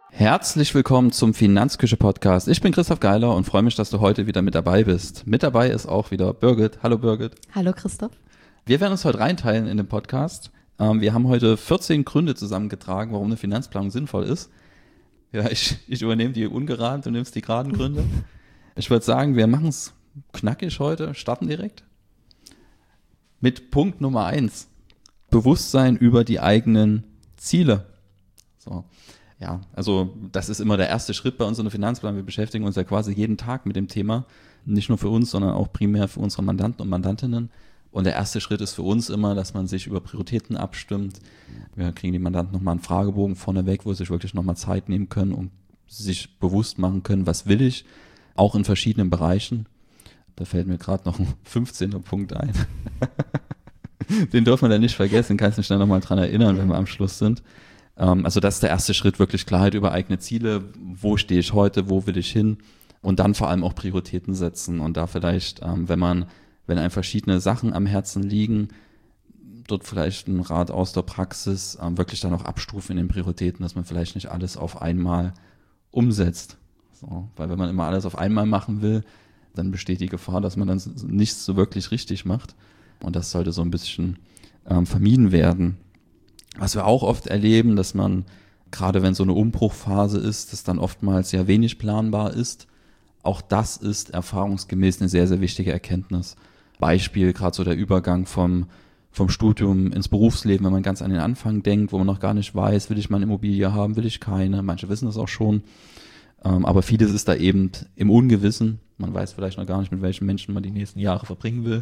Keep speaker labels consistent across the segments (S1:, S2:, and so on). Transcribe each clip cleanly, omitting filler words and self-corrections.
S1: Herzlich willkommen zum Finanzküche-Podcast. Ich bin Christoph Geiler und freue mich, dass du heute wieder mit dabei bist. Mit dabei ist auch wieder Birgit. Hallo Birgit.
S2: Hallo Christoph.
S1: Wir werden uns heute reinteilen in den Podcast. Wir haben heute 14 Gründe zusammengetragen, warum eine Finanzplanung sinnvoll ist. Ja, ich übernehme die ungeraden, du nimmst die geraden Gründe. Ich würde sagen, wir machen es knackig heute, starten direkt. Mit Punkt Nummer 1. Bewusstsein über die eigenen Ziele. So. Ja, also das ist immer der erste Schritt bei uns in der Finanzplanung. Wir beschäftigen uns ja quasi jeden Tag mit dem Thema. Nicht nur für uns, sondern auch primär für unsere Mandanten und Mandantinnen. Und der erste Schritt ist für uns immer, dass man sich über Prioritäten abstimmt. Wir kriegen die Mandanten nochmal einen Fragebogen vorneweg, wo sie sich wirklich nochmal Zeit nehmen können und sich bewusst machen können, was will ich, auch in verschiedenen Bereichen. Da fällt mir gerade noch ein 15. Punkt ein. Den dürfen wir dann nicht vergessen, kannst du mich dann nochmal dran erinnern, wenn wir am Schluss sind. Also das ist der erste Schritt, wirklich Klarheit über eigene Ziele. Wo stehe ich heute, wo will ich hin? Und dann vor allem auch Prioritäten setzen und da vielleicht, wenn einem verschiedene Sachen am Herzen liegen, dort vielleicht ein Rat aus der Praxis, wirklich dann auch abstufen in den Prioritäten, dass man vielleicht nicht alles auf einmal umsetzt. So, weil wenn man immer alles auf einmal machen will, dann besteht die Gefahr, dass man dann nichts so wirklich richtig macht. Und das sollte so ein bisschen vermieden werden. Was wir auch oft erleben, dass man, gerade wenn so eine Umbruchphase ist, dass dann oftmals ja wenig planbar ist. Auch das ist erfahrungsgemäß eine sehr, sehr wichtige Erkenntnis. Beispiel, gerade so der Übergang vom Studium ins Berufsleben, wenn man ganz an den Anfang denkt, wo man noch gar nicht weiß, will ich mal eine Immobilie haben, will ich keine. Manche wissen das auch schon. Aber vieles ist da eben im Ungewissen. Man weiß vielleicht noch gar nicht, mit welchen Menschen man die nächsten Jahre verbringen will.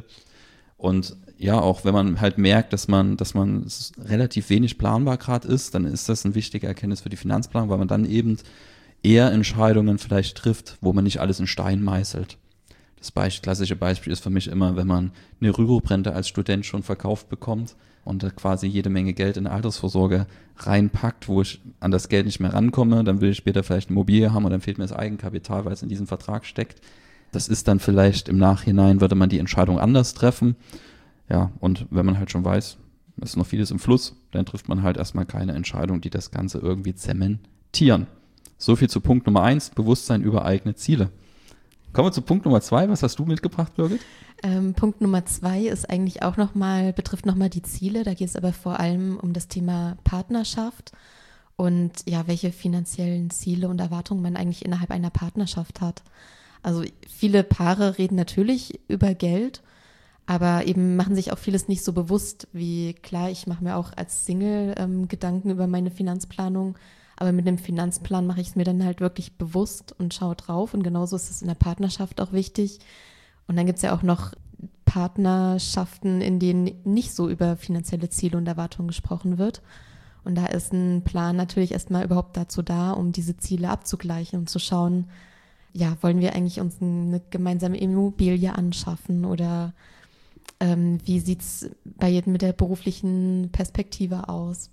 S1: Und ja, auch wenn man halt merkt, dass man relativ wenig planbar gerade ist, dann ist das eine wichtige Erkenntnis für die Finanzplanung, weil man dann eben eher Entscheidungen vielleicht trifft, wo man nicht alles in Stein meißelt. Das klassische Beispiel ist für mich immer, wenn man eine Rüruprente als Student schon verkauft bekommt und da quasi jede Menge Geld in eine Altersvorsorge reinpackt, wo ich an das Geld nicht mehr rankomme, dann will ich später vielleicht eine Immobilie haben und dann fehlt mir das Eigenkapital, weil es in diesem Vertrag steckt. Das ist dann vielleicht im Nachhinein, würde man die Entscheidung anders treffen. Ja, und wenn man halt schon weiß, es ist noch vieles im Fluss, dann trifft man halt erstmal keine Entscheidung, die das Ganze irgendwie zementieren. So viel zu Punkt Nummer 1, Bewusstsein über eigene Ziele. Kommen wir zu Punkt Nummer 2. Was hast du mitgebracht, Birgit?
S2: Punkt Nummer 2 ist eigentlich auch betrifft nochmal die Ziele. Da geht es aber vor allem um das Thema Partnerschaft und ja, welche finanziellen Ziele und Erwartungen man eigentlich innerhalb einer Partnerschaft hat. Also viele Paare reden natürlich über Geld, aber eben machen sich auch vieles nicht so bewusst, wie klar, ich mache mir auch als Single Gedanken über meine Finanzplanung, aber mit einem Finanzplan mache ich es mir dann halt wirklich bewusst und schaue drauf und genauso ist es in der Partnerschaft auch wichtig. Und dann gibt es ja auch noch Partnerschaften, in denen nicht so über finanzielle Ziele und Erwartungen gesprochen wird. Und da ist ein Plan natürlich erstmal überhaupt dazu da, um diese Ziele abzugleichen und zu schauen, ja, wollen wir eigentlich uns eine gemeinsame Immobilie anschaffen oder wie sieht es bei jedem mit der beruflichen Perspektive aus?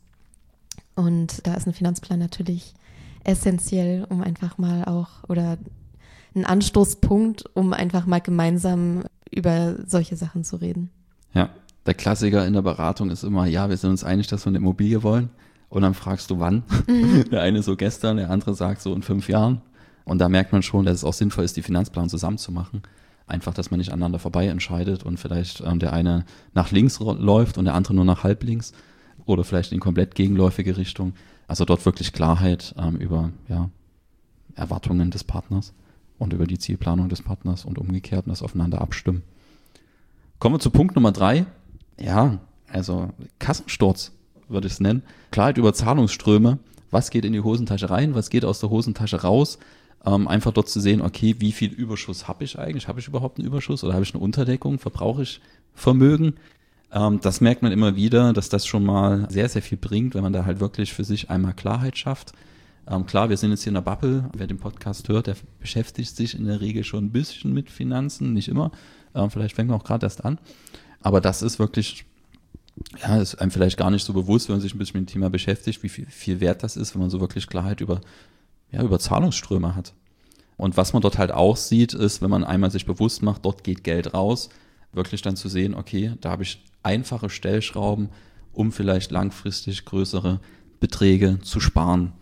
S2: Und da ist ein Finanzplan natürlich essentiell, um einfach mal oder ein Anstoßpunkt, um einfach mal gemeinsam über solche Sachen zu reden.
S1: Ja, der Klassiker in der Beratung ist immer, ja, wir sind uns einig, dass wir eine Immobilie wollen. Und dann fragst du, wann? Der eine so gestern, der andere sagt so in 5 Jahren. Und da merkt man schon, dass es auch sinnvoll ist, die Finanzplanung zusammen zu machen. Einfach, dass man nicht aneinander vorbei entscheidet und vielleicht der eine nach links läuft und der andere nur nach halb links oder vielleicht in komplett gegenläufige Richtung. Also dort wirklich Klarheit über Erwartungen des Partners und über die Zielplanung des Partners und umgekehrt und das aufeinander abstimmen. Kommen wir zu Punkt Nummer 3. Ja, also Kassensturz würde ich es nennen. Klarheit über Zahlungsströme. Was geht in die Hosentasche rein? Was geht aus der Hosentasche raus? Einfach dort zu sehen, okay, wie viel Überschuss habe ich eigentlich? Habe ich überhaupt einen Überschuss oder habe ich eine Unterdeckung? Verbrauche ich Vermögen? Das merkt man immer wieder, dass das schon mal sehr, sehr viel bringt, wenn man da halt wirklich für sich einmal Klarheit schafft. Klar, wir sind jetzt hier in der Bubble. Wer den Podcast hört, der beschäftigt sich in der Regel schon ein bisschen mit Finanzen, nicht immer. Vielleicht fängt man auch gerade erst an. Aber das ist wirklich, ja, ist einem vielleicht gar nicht so bewusst, wenn man sich ein bisschen mit dem Thema beschäftigt, wie viel wert das ist, wenn man so wirklich Klarheit über Zahlungsströme hat. Und was man dort halt auch sieht, ist, wenn man einmal sich bewusst macht, dort geht Geld raus, wirklich dann zu sehen, okay, da habe ich einfache Stellschrauben, um vielleicht langfristig größere Beträge zu sparen.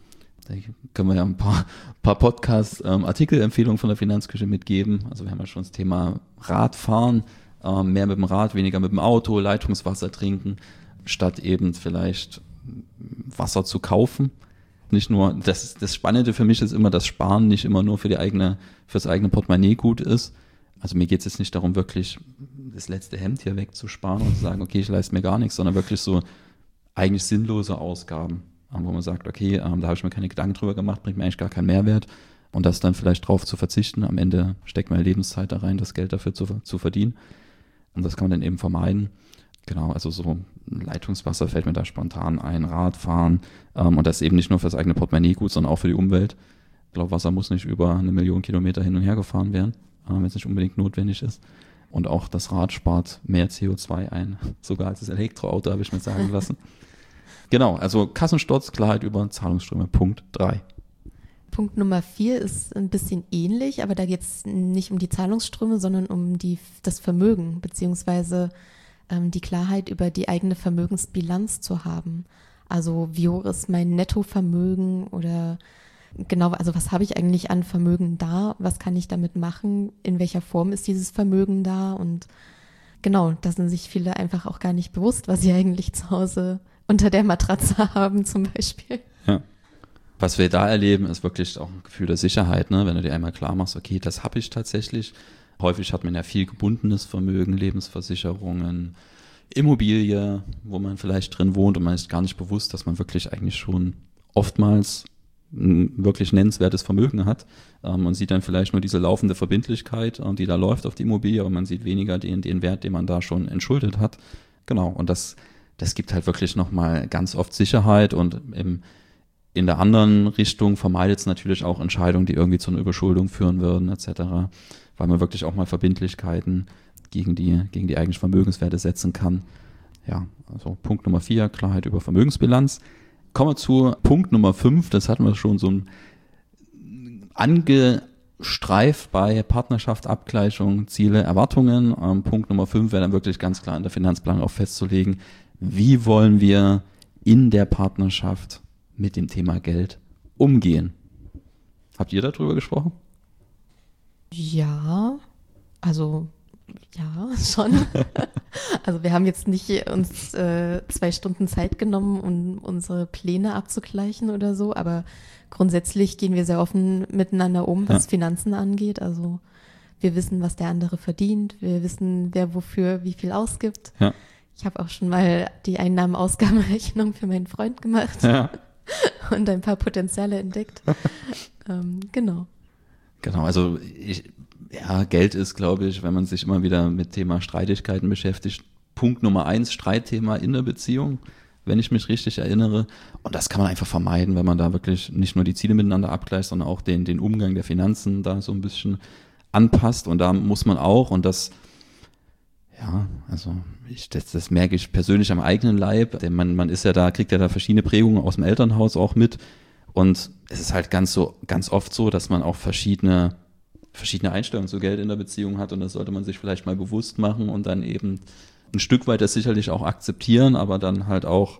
S1: Da können wir ja ein paar Podcast-Artikelempfehlungen von der Finanzküche mitgeben. Also wir haben ja schon das Thema Radfahren, mehr mit dem Rad, weniger mit dem Auto, Leitungswasser trinken, statt eben vielleicht Wasser zu kaufen. Nicht nur, das Spannende für mich ist immer, dass Sparen nicht immer nur fürs eigene Portemonnaie gut ist. Also mir geht es jetzt nicht darum, wirklich das letzte Hemd hier wegzusparen und zu sagen, okay, ich leiste mir gar nichts, sondern wirklich so eigentlich sinnlose Ausgaben, wo man sagt, okay, da habe ich mir keine Gedanken drüber gemacht, bringt mir eigentlich gar keinen Mehrwert und das dann vielleicht drauf zu verzichten. Am Ende steckt meine Lebenszeit da rein, das Geld dafür zu verdienen und das kann man dann eben vermeiden. Genau, also so Leitungswasser fällt mir da spontan ein, Radfahren und das eben nicht nur für das eigene Portemonnaie gut, sondern auch für die Umwelt. Ich glaube, Wasser muss nicht über 1 Million Kilometer hin und her gefahren werden, wenn es nicht unbedingt notwendig ist. Und auch das Rad spart mehr CO2 ein, sogar als das Elektroauto, habe ich mir sagen lassen. Genau, also Kassensturz, Klarheit über Zahlungsströme, Punkt 3.
S2: Punkt Nummer 4 ist ein bisschen ähnlich, aber da geht es nicht um die Zahlungsströme, sondern um das Vermögen, beziehungsweise die Klarheit über die eigene Vermögensbilanz zu haben. Also wie hoch ist mein Nettovermögen oder genau, also was habe ich eigentlich an Vermögen da, was kann ich damit machen, in welcher Form ist dieses Vermögen da und genau, da sind sich viele einfach auch gar nicht bewusst, was sie eigentlich zu Hause unter der Matratze haben zum Beispiel.
S1: Ja. Was wir da erleben, ist wirklich auch ein Gefühl der Sicherheit, ne? Wenn du dir einmal klar machst, okay, das habe ich tatsächlich. Häufig hat man ja viel gebundenes Vermögen, Lebensversicherungen, Immobilie, wo man vielleicht drin wohnt und man ist gar nicht bewusst, dass man wirklich eigentlich schon oftmals ein wirklich nennenswertes Vermögen hat. Man sieht dann vielleicht nur diese laufende Verbindlichkeit, die da läuft auf die Immobilie, aber man sieht weniger den Wert, den man da schon entschuldet hat. Genau, und das gibt halt wirklich nochmal ganz oft Sicherheit und in der anderen Richtung vermeidet es natürlich auch Entscheidungen, die irgendwie zu einer Überschuldung führen würden, etc., weil man wirklich auch mal Verbindlichkeiten gegen die eigentlichen Vermögenswerte setzen kann. Ja, also Punkt Nummer 4, Klarheit über Vermögensbilanz. Kommen wir zu Punkt Nummer 5, das hatten wir schon so angestreift bei Partnerschaft, Abgleichung, Ziele, Erwartungen. Punkt Nummer 5 wäre dann wirklich ganz klar in der Finanzplanung auch festzulegen, wie wollen wir in der Partnerschaft mit dem Thema Geld umgehen. Habt ihr darüber gesprochen?
S2: Ja, also ja, schon. Also wir haben jetzt nicht uns 2 Stunden Zeit genommen, um unsere Pläne abzugleichen oder so, aber grundsätzlich gehen wir sehr offen miteinander um, was Finanzen angeht. Also wir wissen, was der andere verdient, wir wissen, wer wofür wie viel ausgibt. Ja. Ich habe auch schon mal die Einnahmen-Ausgabenrechnung für meinen Freund gemacht und ein paar Potenziale entdeckt. Genau.
S1: Genau, also Geld ist, glaube ich, wenn man sich immer wieder mit Thema Streitigkeiten beschäftigt, Punkt Nummer 1, Streitthema in der Beziehung, wenn ich mich richtig erinnere. Und das kann man einfach vermeiden, wenn man da wirklich nicht nur die Ziele miteinander abgleicht, sondern auch den Umgang der Finanzen da so ein bisschen anpasst. Und da muss man auch, und das, ja, also das merke ich persönlich am eigenen Leib, denn man ist ja da, kriegt ja da verschiedene Prägungen aus dem Elternhaus auch mit. Und es ist halt ganz oft so, dass man auch verschiedene Einstellungen zu Geld in der Beziehung hat und das sollte man sich vielleicht mal bewusst machen und dann eben ein Stück weit das sicherlich auch akzeptieren, aber dann halt auch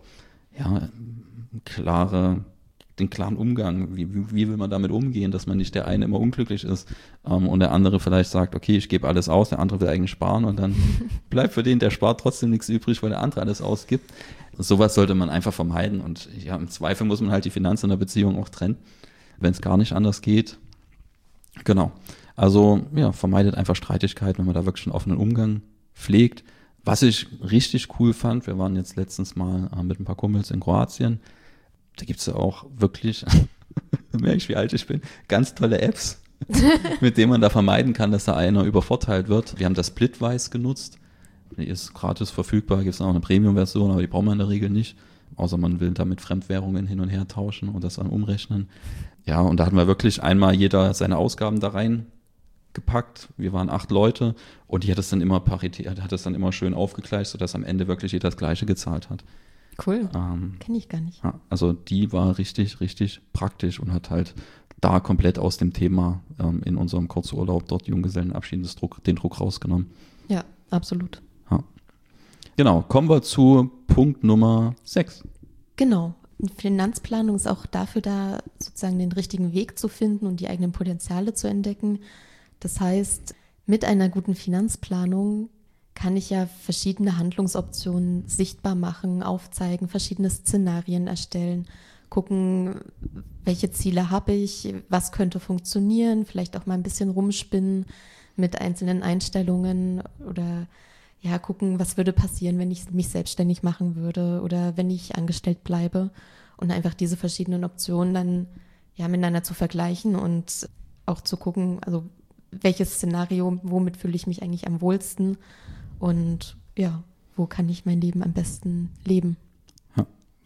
S1: den klaren Umgang, wie will man damit umgehen, dass man nicht der eine immer unglücklich ist und der andere vielleicht sagt, okay, ich gebe alles aus, der andere will eigentlich sparen und dann bleibt für den, der spart, trotzdem nichts übrig, weil der andere alles ausgibt. Sowas sollte man einfach vermeiden und ja, im Zweifel muss man halt die Finanzen in der Beziehung auch trennen, wenn es gar nicht anders geht. Genau. Also ja, vermeidet einfach Streitigkeiten, wenn man da wirklich einen offenen Umgang pflegt. Was ich richtig cool fand, wir waren jetzt letztens mal mit ein paar Kumpels in Kroatien. Da gibt es ja auch wirklich, merke ich, wie alt ich bin, ganz tolle Apps, mit denen man da vermeiden kann, dass da einer übervorteilt wird. Wir haben das Splitwise genutzt. Die ist gratis verfügbar, gibt es auch eine Premium-Version, aber die braucht man in der Regel nicht. Außer man will damit Fremdwährungen hin und her tauschen und das dann umrechnen. Ja, und da hatten wir wirklich einmal jeder seine Ausgaben da reingepackt. Wir waren 8 Leute und die hat es dann immer hat es dann immer schön aufgegleicht, sodass am Ende wirklich jeder das Gleiche gezahlt hat.
S2: Cool, kenne ich gar nicht.
S1: Ja, also die war richtig, richtig praktisch und hat halt da komplett aus dem Thema in unserem Kurzurlaub dort Junggesellenabschied den Druck rausgenommen.
S2: Ja, absolut.
S1: Ja. Genau, kommen wir zu Punkt Nummer 6.
S2: Genau. Finanzplanung ist auch dafür da, sozusagen den richtigen Weg zu finden und die eigenen Potenziale zu entdecken. Das heißt, mit einer guten Finanzplanung kann ich ja verschiedene Handlungsoptionen sichtbar machen, aufzeigen, verschiedene Szenarien erstellen, gucken, welche Ziele habe ich, was könnte funktionieren, vielleicht auch mal ein bisschen rumspinnen mit einzelnen Einstellungen oder ja, gucken, was würde passieren, wenn ich mich selbstständig machen würde oder wenn ich angestellt bleibe und einfach diese verschiedenen Optionen dann ja miteinander zu vergleichen und auch zu gucken, also welches Szenario, womit fühle ich mich eigentlich am wohlsten und ja, wo kann ich mein Leben am besten leben.
S1: Ja.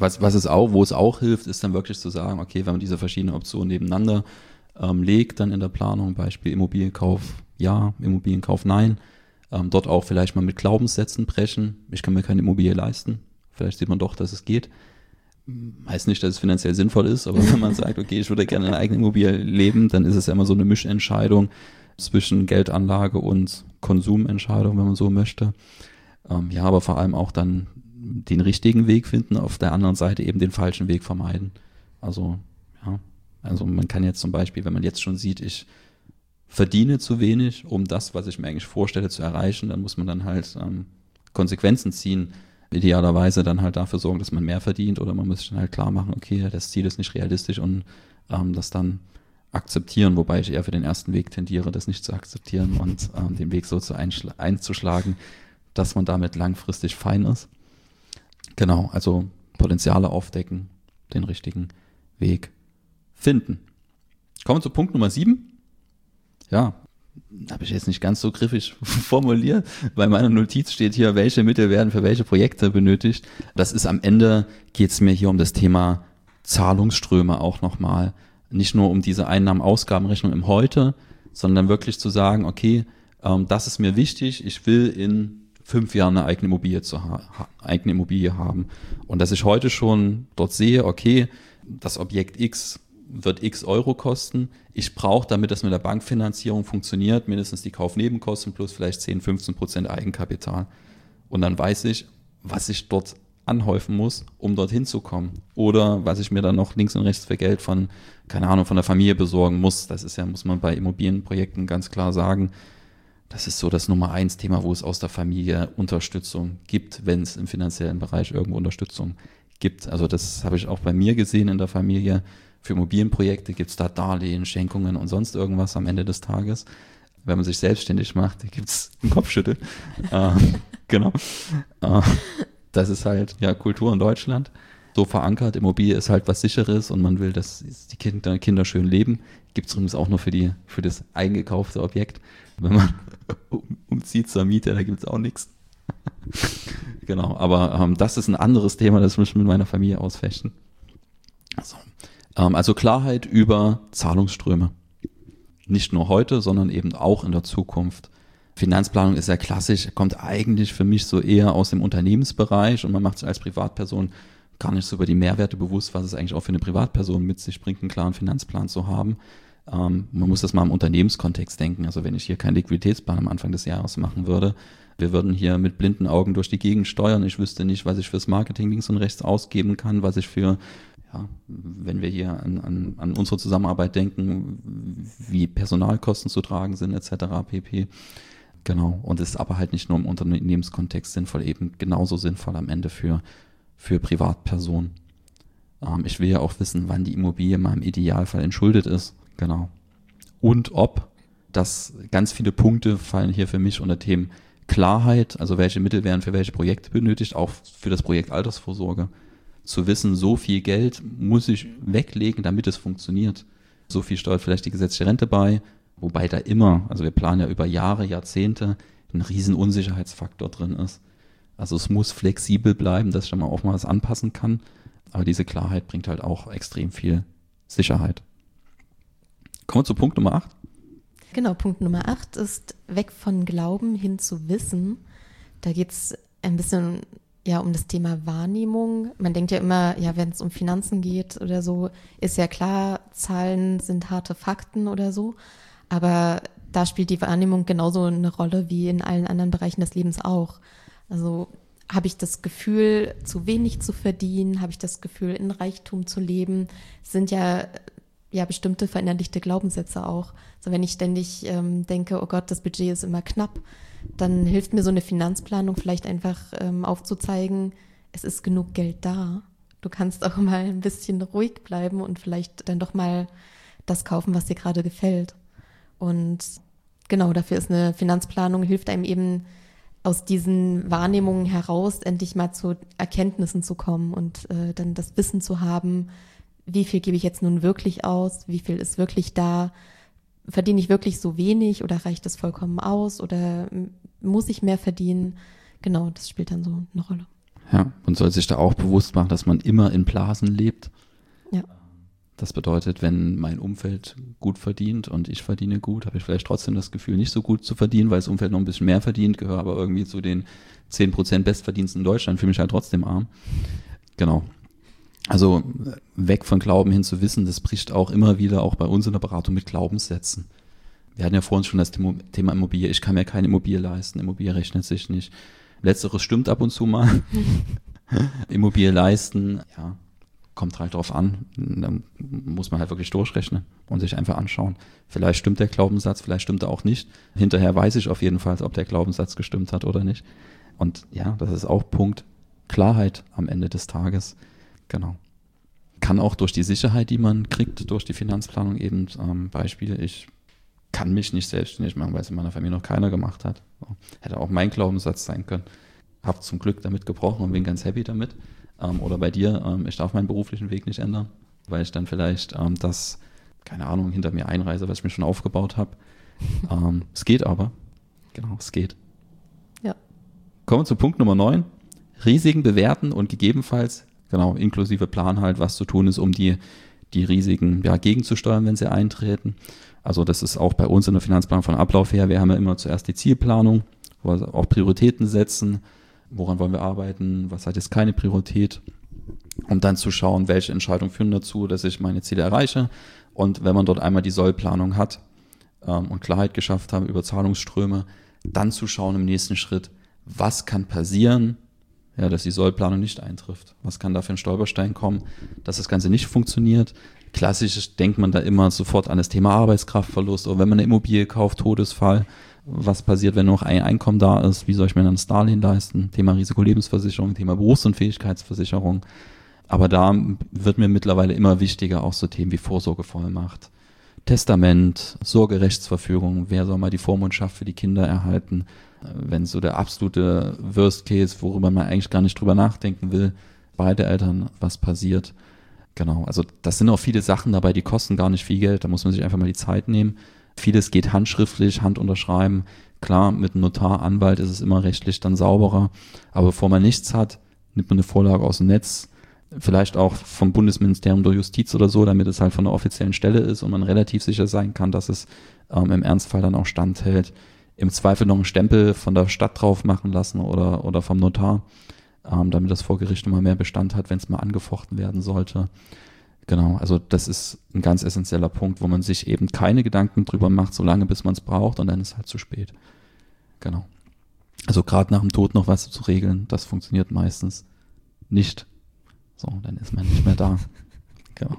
S1: Wo es auch hilft, ist dann wirklich zu sagen, okay, wenn man diese verschiedenen Optionen nebeneinander legt, dann in der Planung, Beispiel Immobilienkauf ja, Immobilienkauf nein, dort auch vielleicht mal mit Glaubenssätzen brechen, ich kann mir keine Immobilie leisten, vielleicht sieht man doch, dass es geht. Heißt nicht, dass es finanziell sinnvoll ist, aber wenn man sagt, okay, ich würde gerne in einer eigenen Immobilie leben, dann ist es ja immer so eine Mischentscheidung zwischen Geldanlage und Konsumentscheidung, wenn man so möchte. Ja, aber vor allem auch dann den richtigen Weg finden, auf der anderen Seite eben den falschen Weg vermeiden. Also, ja, also man kann jetzt zum Beispiel, wenn man jetzt schon sieht, ich verdiene zu wenig, um das, was ich mir eigentlich vorstelle, zu erreichen, dann muss man dann halt Konsequenzen ziehen. Idealerweise dann halt dafür sorgen, dass man mehr verdient, oder man muss sich dann halt klar machen, okay, das Ziel ist nicht realistisch und das dann akzeptieren, wobei ich eher für den ersten Weg tendiere, das nicht zu akzeptieren und den Weg so einzuschlagen, dass man damit langfristig fein ist. Genau, also Potenziale aufdecken, den richtigen Weg finden. Kommen wir zu Punkt Nummer 7. Ja, habe ich jetzt nicht ganz so griffig formuliert. Bei meiner Notiz steht hier, welche Mittel werden für welche Projekte benötigt. Das ist am Ende, geht es mir hier um das Thema Zahlungsströme auch nochmal. Nicht nur um diese Einnahmen-Ausgabenrechnung im Heute, sondern wirklich zu sagen, okay, das ist mir wichtig, ich will in 5 Jahren eine eigene Immobilie haben. Und dass ich heute schon dort sehe, okay, das Objekt X wird X Euro kosten. Ich brauche, damit das mit der Bankfinanzierung funktioniert, mindestens die Kaufnebenkosten plus vielleicht 10-15% Eigenkapital. Und dann weiß ich, was ich dort anhäufen muss, um dorthin zu kommen. Oder was ich mir dann noch links und rechts für Geld von, keine Ahnung, von der Familie besorgen muss. Das ist ja, muss man bei Immobilienprojekten ganz klar sagen, das ist so das Nummer 1 Thema, wo es aus der Familie Unterstützung gibt, wenn es im finanziellen Bereich irgendwo Unterstützung gibt. Also das habe ich auch bei mir gesehen in der Familie. Für Immobilienprojekte gibt es da Darlehen, Schenkungen und sonst irgendwas am Ende des Tages. Wenn man sich selbstständig macht, gibt es einen Kopfschüttel. Genau. Das ist halt ja Kultur in Deutschland. So verankert, Immobilie ist halt was Sicheres und man will, dass die Kinder schön leben. Gibt es übrigens auch nur für das eingekaufte Objekt. Wenn man umzieht zur Miete, da gibt es auch nichts. Genau, aber das ist ein anderes Thema, das muss ich mit meiner Familie ausfechten. Also Klarheit über Zahlungsströme. Nicht nur heute, sondern eben auch in der Zukunft. Finanzplanung ist ja klassisch, kommt eigentlich für mich so eher aus dem Unternehmensbereich und man macht sich als Privatperson gar nicht so über die Mehrwerte bewusst, was es eigentlich auch für eine Privatperson mit sich bringt, einen klaren Finanzplan zu haben. Man muss das mal im Unternehmenskontext denken. Also wenn ich hier keinen Liquiditätsplan am Anfang des Jahres machen würde, wir würden hier mit blinden Augen durch die Gegend steuern. Ich wüsste nicht, was ich fürs Marketing links und rechts ausgeben kann, was ich für, ja, wenn wir hier an unsere Zusammenarbeit denken, wie Personalkosten zu tragen sind etc. pp. Genau. Und es ist aber halt nicht nur im Unternehmenskontext sinnvoll, eben genauso sinnvoll am Ende für Privatpersonen. Ich will ja auch wissen, wann die Immobilie mal im Idealfall entschuldet ist. Genau. Und ob, das ganz viele Punkte fallen hier für mich unter Themen Klarheit, also welche Mittel werden für welche Projekte benötigt, auch für das Projekt Altersvorsorge. Zu wissen, so viel Geld muss ich weglegen, damit es funktioniert. So viel steuert vielleicht die gesetzliche Rente bei, wobei da immer, also wir planen ja über Jahre, Jahrzehnte, ein riesen Unsicherheitsfaktor drin ist. Also es muss flexibel bleiben, dass ich dann auch mal was anpassen kann. Aber diese Klarheit bringt halt auch extrem viel Sicherheit. Kommen wir zu Punkt Nummer 8.
S2: Genau, Punkt Nummer 8 ist weg von Glauben hin zu Wissen. Da geht es ein bisschen ja um das Thema Wahrnehmung. Man denkt ja immer, ja, wenn es um Finanzen geht oder so, ist ja klar, Zahlen sind harte Fakten oder so. Aber da spielt die Wahrnehmung genauso eine Rolle wie in allen anderen Bereichen des Lebens auch. Also habe ich das Gefühl, zu wenig zu verdienen? Habe ich das Gefühl, in Reichtum zu leben? Das sind ja bestimmte verinnerlichte Glaubenssätze auch. Also wenn ich ständig denke, oh Gott, das Budget ist immer knapp, dann hilft mir so eine Finanzplanung vielleicht einfach aufzuzeigen, es ist genug Geld da. Du kannst auch mal ein bisschen ruhig bleiben und vielleicht dann doch mal das kaufen, was dir gerade gefällt. Und genau, dafür ist eine Finanzplanung, hilft einem eben aus diesen Wahrnehmungen heraus endlich mal zu Erkenntnissen zu kommen und dann das Wissen zu haben, wie viel gebe ich jetzt nun wirklich aus, wie viel ist wirklich da, verdiene ich wirklich so wenig oder reicht das vollkommen aus oder muss ich mehr verdienen? Genau, das spielt dann so eine Rolle.
S1: Ja, man soll sich da auch bewusst machen, dass man immer in Blasen lebt.
S2: Ja.
S1: Das bedeutet, wenn mein Umfeld gut verdient und ich verdiene gut, habe ich vielleicht trotzdem das Gefühl, nicht so gut zu verdienen, weil das Umfeld noch ein bisschen mehr verdient, gehöre aber irgendwie zu den 10% Bestverdiensten in Deutschland, fühle mich halt trotzdem arm. Genau. Also weg von Glauben hin zu Wissen, das bricht auch immer wieder, auch bei uns in der Beratung, mit Glaubenssätzen. Wir hatten ja vorhin schon das Thema Immobilie. Ich kann mir keine Immobilie leisten, Immobilie rechnet sich nicht. Letzteres stimmt ab und zu mal. Immobilie leisten, ja, kommt halt drauf an. Dann muss man halt wirklich durchrechnen und sich einfach anschauen. Vielleicht stimmt der Glaubenssatz, vielleicht stimmt er auch nicht. Hinterher weiß ich auf jeden Fall, ob der Glaubenssatz gestimmt hat oder nicht. Und ja, das ist auch Punkt Klarheit am Ende des Tages. Genau. Kann auch durch die Sicherheit, die man kriegt, durch die Finanzplanung eben, Beispiel, ich kann mich nicht selbstständig machen, weil es in meiner Familie noch keiner gemacht hat. So. Hätte auch mein Glaubenssatz sein können. Habe zum Glück damit gebrochen und bin ganz happy damit. Oder bei dir, ich darf meinen beruflichen Weg nicht ändern, weil ich dann vielleicht das, keine Ahnung, hinter mir einreise, was ich mir schon aufgebaut habe. Es geht aber. Genau, es geht.
S2: Ja.
S1: Kommen wir zu Punkt Nummer 9. Risiken bewerten und gegebenenfalls, genau, inklusive Plan halt, was zu tun ist, um die Risiken gegenzusteuern, wenn sie eintreten. Also das ist auch bei uns in der Finanzplanung von Ablauf her. Wir haben ja immer zuerst die Zielplanung, wo wir auch Prioritäten setzen. Woran wollen wir arbeiten? Was hat jetzt keine Priorität? Um dann zu schauen, welche Entscheidungen führen dazu, dass ich meine Ziele erreiche. Und wenn man dort einmal die Sollplanung hat und Klarheit geschafft haben über Zahlungsströme, dann zu schauen im nächsten Schritt, was kann passieren, ja, dass die Sollplanung nicht eintrifft. Was kann da für ein Stolperstein kommen, dass das Ganze nicht funktioniert? Klassisch denkt man da immer sofort an das Thema Arbeitskraftverlust oder wenn man eine Immobilie kauft, Todesfall. Was passiert, wenn nur noch ein Einkommen da ist? Wie soll ich mir dann das Darlehen leisten? Thema Risikolebensversicherung, Thema Berufsunfähigkeitsversicherung. Aber da wird mir mittlerweile immer wichtiger auch so Themen wie Vorsorgevollmacht, Testament, Sorgerechtsverfügung. Wer soll mal die Vormundschaft für die Kinder erhalten? Wenn so der absolute Worst Case, worüber man eigentlich gar nicht drüber nachdenken will, beide Eltern, was passiert. Genau, also das sind auch viele Sachen dabei, die kosten gar nicht viel Geld, da muss man sich einfach mal die Zeit nehmen. Vieles geht handschriftlich, Handunterschreiben. Klar, mit einem Notar, Anwalt ist es immer rechtlich dann sauberer, aber bevor man nichts hat, nimmt man eine Vorlage aus dem Netz, vielleicht auch vom Bundesministerium der Justiz oder so, damit es halt von einer offiziellen Stelle ist und man relativ sicher sein kann, dass es im Ernstfall dann auch standhält. Im Zweifel noch einen Stempel von der Stadt drauf machen lassen oder vom Notar, damit das vor Gericht nochmal mehr Bestand hat, wenn es mal angefochten werden sollte. Genau, also das ist ein ganz essentieller Punkt, wo man sich eben keine Gedanken drüber macht, solange bis man es braucht und dann ist halt zu spät. Genau. Also gerade nach dem Tod noch was zu regeln, das funktioniert meistens nicht. So, dann ist man nicht mehr da. Genau.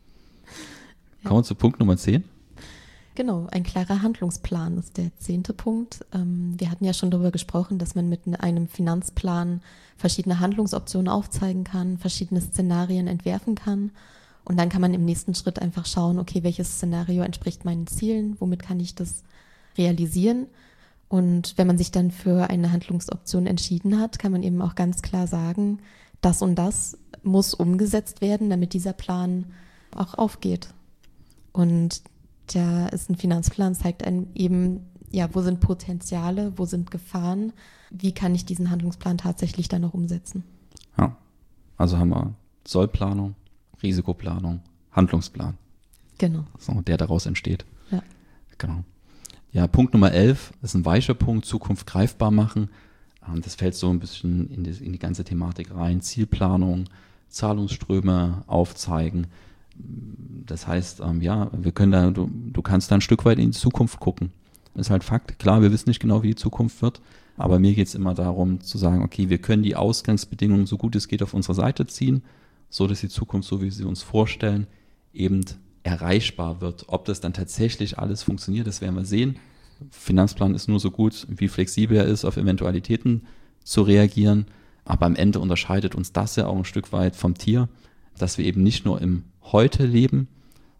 S1: Ja. Kommen wir zu Punkt Nummer 10.
S2: Genau, ein klarer Handlungsplan ist der 10. Punkt. Wir hatten ja schon darüber gesprochen, dass man mit einem Finanzplan verschiedene Handlungsoptionen aufzeigen kann, verschiedene Szenarien entwerfen kann. Und dann kann man im nächsten Schritt einfach schauen, okay, welches Szenario entspricht meinen Zielen, womit kann ich das realisieren? Und wenn man sich dann für eine Handlungsoption entschieden hat, kann man eben auch ganz klar sagen, das und das muss umgesetzt werden, damit dieser Plan auch aufgeht. Und da ist ein Finanzplan, zeigt einem eben, ja, wo sind Potenziale, wo sind Gefahren, wie kann ich diesen Handlungsplan tatsächlich dann noch umsetzen.
S1: Ja, also haben wir Sollplanung, Risikoplanung, Handlungsplan.
S2: Genau.
S1: So, der daraus entsteht.
S2: Ja.
S1: Genau. Ja, Punkt Nummer 11 ist ein weicher Punkt, Zukunft greifbar machen. Das fällt so ein bisschen in die ganze Thematik rein. Zielplanung, Zahlungsströme aufzeigen. Das heißt, ja, wir können da, du kannst da ein Stück weit in die Zukunft gucken. ist halt Fakt. Klar, wir wissen nicht genau, wie die Zukunft wird, aber mir geht es immer darum zu sagen, okay, wir können die Ausgangsbedingungen so gut es geht auf unsere Seite ziehen, so dass die Zukunft, so wie wir sie uns vorstellen, eben erreichbar wird. Ob das dann tatsächlich alles funktioniert, das werden wir sehen. Finanzplan ist nur so gut, wie flexibel er ist, auf Eventualitäten zu reagieren. Aber am Ende unterscheidet uns das ja auch ein Stück weit vom Tier, dass wir eben nicht nur im Heute leben,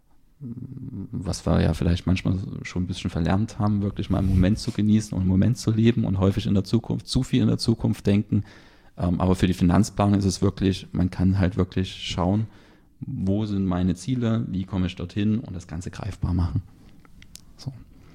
S1: was wir ja vielleicht manchmal schon ein bisschen verlernt haben, wirklich mal im Moment zu genießen und im Moment zu leben und häufig in der Zukunft, zu viel in der Zukunft denken. Aber für die Finanzplanung ist es wirklich, man kann halt wirklich schauen, wo sind meine Ziele, wie komme ich dorthin und das Ganze greifbar machen. So.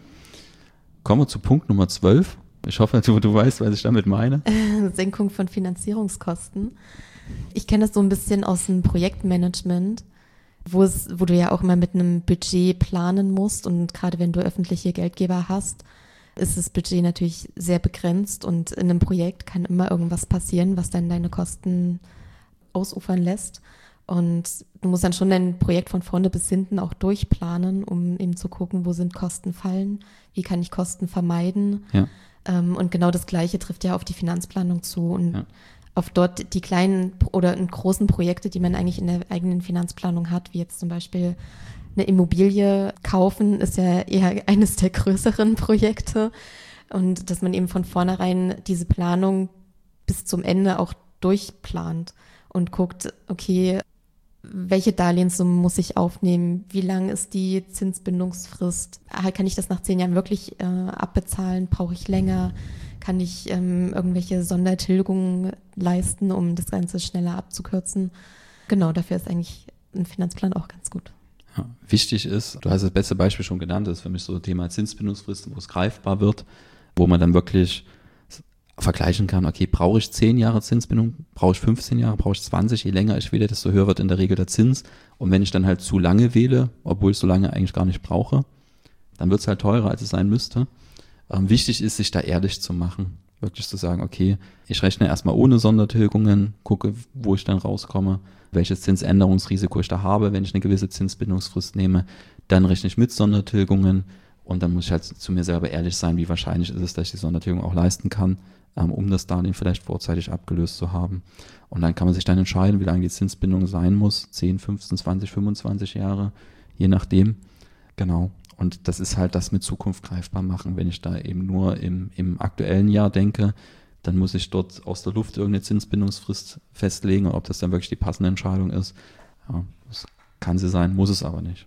S1: Kommen wir zu Punkt Nummer 12. Ich hoffe, du weißt, was ich damit meine.
S2: Senkung von Finanzierungskosten. Ich kenne das so ein bisschen aus dem Projektmanagement, wo du ja auch immer mit einem Budget planen musst und gerade wenn du öffentliche Geldgeber hast, ist das Budget natürlich sehr begrenzt und in einem Projekt kann immer irgendwas passieren, was dann deine Kosten ausufern lässt. Und du musst dann schon dein Projekt von vorne bis hinten auch durchplanen, um eben zu gucken, wo sind Kosten fallen, wie kann ich Kosten vermeiden.
S1: Ja.
S2: Und genau das Gleiche trifft ja auf die Finanzplanung zu und auf dort die kleinen oder großen Projekte, die man eigentlich in der eigenen Finanzplanung hat, wie jetzt zum Beispiel eine Immobilie kaufen, ist ja eher eines der größeren Projekte. Und dass man eben von vornherein diese Planung bis zum Ende auch durchplant und guckt, okay, welche Darlehenssummen muss ich aufnehmen? Wie lang ist die Zinsbindungsfrist? Kann ich das nach 10 Jahren wirklich abbezahlen? Brauche ich länger? Kann ich irgendwelche Sondertilgungen leisten, um das Ganze schneller abzukürzen? Genau, dafür ist eigentlich ein Finanzplan auch ganz gut.
S1: Ja, wichtig ist, du hast das beste Beispiel schon genannt, das ist für mich so Thema Zinsbindungsfrist, wo es greifbar wird, wo man dann wirklich vergleichen kann, okay, brauche ich 10 Jahre Zinsbindung, brauche ich 15 Jahre, brauche ich 20, je länger ich wähle, desto höher wird in der Regel der Zins. Und wenn ich dann halt zu lange wähle, obwohl ich so lange eigentlich gar nicht brauche, dann wird es halt teurer, als es sein müsste. Wichtig ist, sich da ehrlich zu machen, wirklich zu sagen, okay, ich rechne erstmal ohne Sondertilgungen, gucke, wo ich dann rauskomme, welches Zinsänderungsrisiko ich da habe, wenn ich eine gewisse Zinsbindungsfrist nehme, dann rechne ich mit Sondertilgungen und dann muss ich halt zu mir selber ehrlich sein, wie wahrscheinlich ist es, dass ich die Sondertilgung auch leisten kann, um das Darlehen vielleicht vorzeitig abgelöst zu haben. Und dann kann man sich dann entscheiden, wie lange die Zinsbindung sein muss, 10, 15, 20, 25 Jahre, je nachdem. Genau. Und das ist halt das mit Zukunft greifbar machen. Wenn ich da eben nur im aktuellen Jahr denke, dann muss ich dort aus der Luft irgendeine Zinsbindungsfrist festlegen, und ob das dann wirklich die passende Entscheidung ist. Ja, das kann sie sein, muss es aber nicht.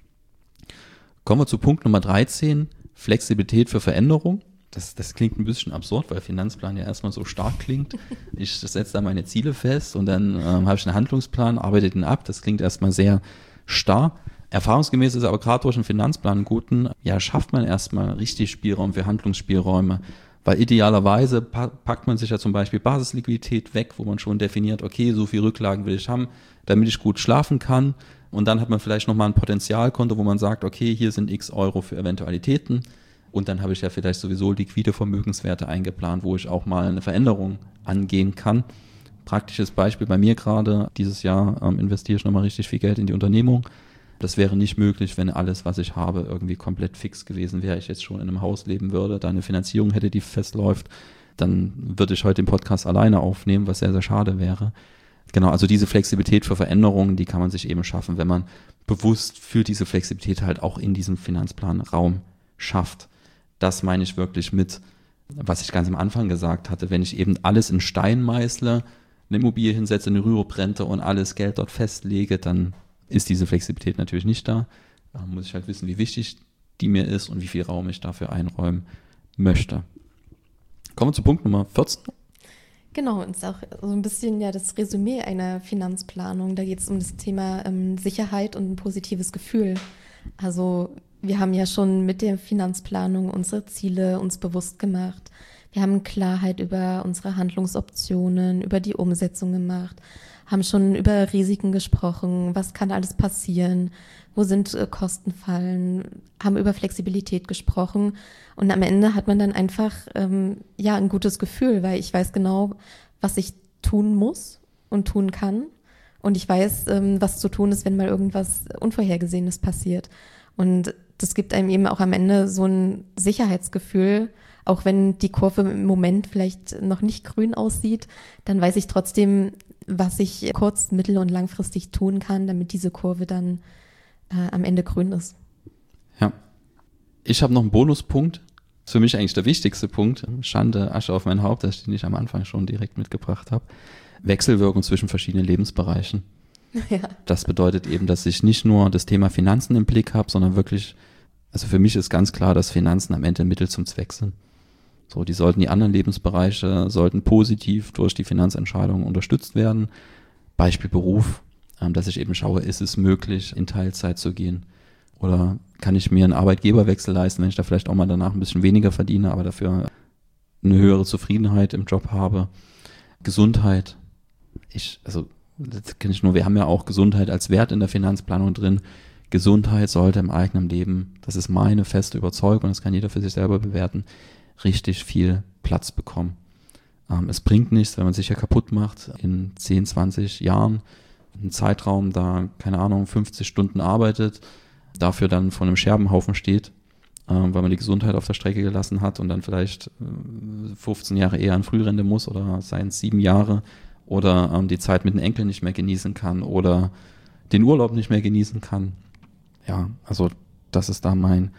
S1: Kommen wir zu Punkt Nummer 13, Flexibilität für Veränderung. Das klingt ein bisschen absurd, weil Finanzplan ja erstmal so stark klingt. Ich setze da meine Ziele fest und dann habe ich einen Handlungsplan, arbeite den ab. Das klingt erstmal sehr starr. Erfahrungsgemäß ist aber gerade durch einen Finanzplan einen guten, ja, schafft man erstmal richtig Spielraum für Handlungsspielräume. Weil idealerweise packt man sich ja zum Beispiel Basisliquidität weg, wo man schon definiert, okay, so viel Rücklagen will ich haben, damit ich gut schlafen kann. Und dann hat man vielleicht nochmal ein Potenzialkonto, wo man sagt, okay, hier sind x Euro für Eventualitäten. Und dann habe ich ja vielleicht sowieso liquide Vermögenswerte eingeplant, wo ich auch mal eine Veränderung angehen kann. Praktisches Beispiel bei mir gerade, dieses Jahr investiere ich nochmal richtig viel Geld in die Unternehmung. Das wäre nicht möglich, wenn alles, was ich habe, irgendwie komplett fix gewesen wäre. Ich jetzt schon in einem Haus leben würde, da eine Finanzierung hätte, die festläuft, dann würde ich heute den Podcast alleine aufnehmen, was sehr, sehr schade wäre. Genau, also diese Flexibilität für Veränderungen, die kann man sich eben schaffen, wenn man bewusst für diese Flexibilität halt auch in diesem Finanzplan Raum schafft. Das meine ich wirklich mit, was ich ganz am Anfang gesagt hatte, wenn ich eben alles in Stein meißle, eine Immobilie hinsetze, eine Rüruprente und alles Geld dort festlege, dann ist diese Flexibilität natürlich nicht da. Da muss ich halt wissen, wie wichtig die mir ist und wie viel Raum ich dafür einräumen möchte. Kommen wir zu Punkt Nummer 14.
S2: Genau, und es ist auch so ein bisschen ja das Resümee einer Finanzplanung. Da geht es um das Thema Sicherheit und ein positives Gefühl. Also wir haben ja schon mit der Finanzplanung unsere Ziele uns bewusst gemacht. Wir haben Klarheit über unsere Handlungsoptionen, über die Umsetzung gemacht, haben schon über Risiken gesprochen, was kann alles passieren, wo sind Kostenfallen, haben über Flexibilität gesprochen und am Ende hat man dann einfach ein gutes Gefühl, weil ich weiß genau, was ich tun muss und tun kann und ich weiß, was zu tun ist, wenn mal irgendwas Unvorhergesehenes passiert. Und das gibt einem eben auch am Ende so ein Sicherheitsgefühl, auch wenn die Kurve im Moment vielleicht noch nicht grün aussieht, dann weiß ich trotzdem, was ich kurz-, mittel- und langfristig tun kann, damit diese Kurve dann am Ende grün ist.
S1: Ja. Ich habe noch einen Bonuspunkt. Das ist für mich eigentlich der wichtigste Punkt. Schande, Asche auf mein Haupt, dass ich den nicht am Anfang schon direkt mitgebracht habe. Wechselwirkung zwischen verschiedenen Lebensbereichen.
S2: Ja.
S1: Das bedeutet eben, dass ich nicht nur das Thema Finanzen im Blick habe, sondern wirklich, also für mich ist ganz klar, dass Finanzen am Ende ein Mittel zum Zweck sind. So, die anderen Lebensbereiche sollten positiv durch die Finanzentscheidungen unterstützt werden. Beispiel Beruf, dass ich eben schaue, ist es möglich, in Teilzeit zu gehen? Oder kann ich mir einen Arbeitgeberwechsel leisten, wenn ich da vielleicht auch mal danach ein bisschen weniger verdiene, aber dafür eine höhere Zufriedenheit im Job habe? Gesundheit. Das kenne ich nur, wir haben ja auch Gesundheit als Wert in der Finanzplanung drin. Gesundheit sollte im eigenen Leben, das ist meine feste Überzeugung, das kann jeder für sich selber bewerten, richtig viel Platz bekommen. Es bringt nichts, wenn man sich ja kaputt macht in 10, 20 Jahren, einen Zeitraum da, keine Ahnung, 50 Stunden arbeitet, dafür dann vor einem Scherbenhaufen steht, weil man die Gesundheit auf der Strecke gelassen hat und dann vielleicht 15 Jahre eher an Frührente muss oder seien es 7 Jahre oder die Zeit mit den Enkeln nicht mehr genießen kann oder den Urlaub nicht mehr genießen kann. Ja, also das ist da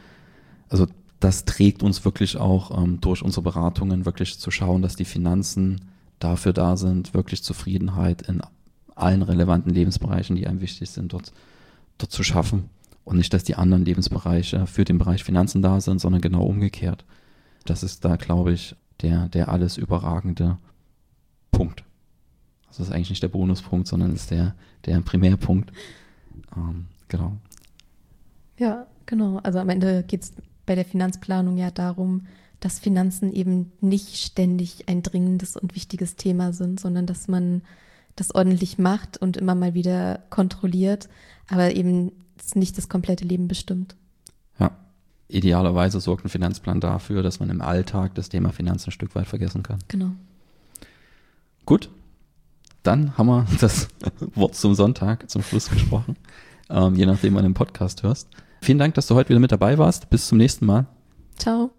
S1: das trägt uns wirklich auch durch unsere Beratungen wirklich zu schauen, dass die Finanzen dafür da sind, wirklich Zufriedenheit in allen relevanten Lebensbereichen, die einem wichtig sind, dort zu schaffen. Und nicht, dass die anderen Lebensbereiche für den Bereich Finanzen da sind, sondern genau umgekehrt. Das ist da, glaube ich, der alles überragende Punkt. Also das ist eigentlich nicht der Bonuspunkt, sondern ist der Primärpunkt. Genau.
S2: Ja, genau. Also am Ende geht es bei der Finanzplanung ja darum, dass Finanzen eben nicht ständig ein dringendes und wichtiges Thema sind, sondern dass man das ordentlich macht und immer mal wieder kontrolliert, aber eben nicht das komplette Leben bestimmt.
S1: Ja, idealerweise sorgt ein Finanzplan dafür, dass man im Alltag das Thema Finanzen ein Stück weit vergessen kann.
S2: Genau.
S1: Gut, dann haben wir das Wort zum Sonntag zum Schluss gesprochen, je nachdem, wann du den Podcast hörst. Vielen Dank, dass du heute wieder mit dabei warst. Bis zum nächsten Mal.
S2: Ciao.